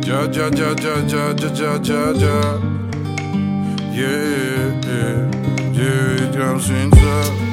Ja, ja, ja, ja, ja, ja, ja, ja, ja. Yeah, 9 грамм свинца.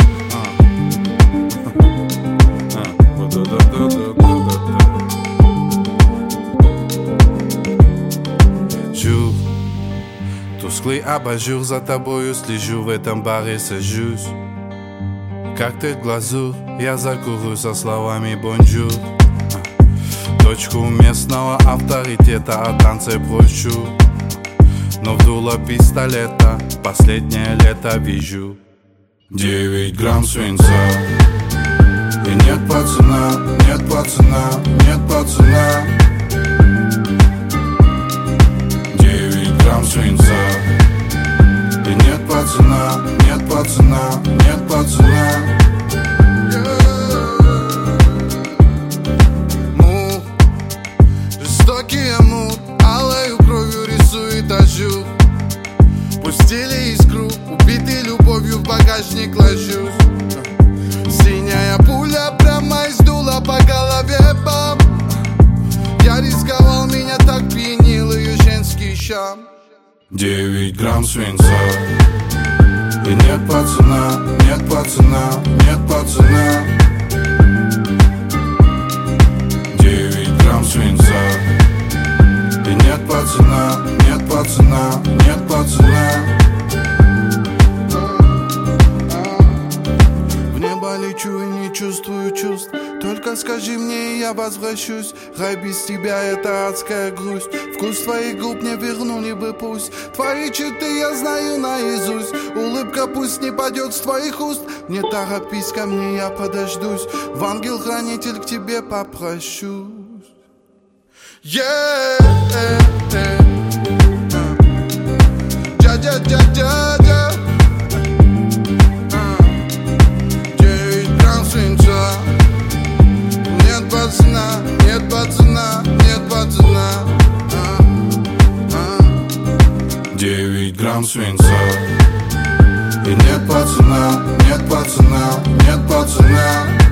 Жур, тусклый абажур, за тобою слежу, в этом баре сажусь. Коктейль глазурь, я закурю со словами бонжур. Дочку местного авторитета о танце прощу, но в дуло пистолета последнее лето вижу 9 грамм свинца. И нет пацана, нет пацана, нет пацана. 9 грамм свинца. И нет пацана, нет пацана, нет пацана. Жестокий амур, алою кровью рисует ажур. Пустили искру, убитый любовью в багажник ложусь. Синяя пуля прямо из дула по голове, бам. Я рисковал, меня так пьянил ее женский шам. 9 грамм свинца. И нет пацана, нет пацана, нет пацана. 9 грамм свинца. И нет пацана, нет пацана, нет пацана. В небо лечу и не чувствую чувств. Только скажи мне, и я возвращусь. Рай без тебя — это адская грусть. Вкус твоих губ не вернули бы пусть. Твои черты я знаю наизусть. Улыбка пусть не падет с твоих уст. Не торопись ко мне, я подождусь. В ангел-хранитель к тебе попрощусь. Yeah, ja. 9 грамм свинца. Нет пацана, нет пацана, нет пацана. 9 грамм свинца. И нет пацана, нет пацана, нет пацана.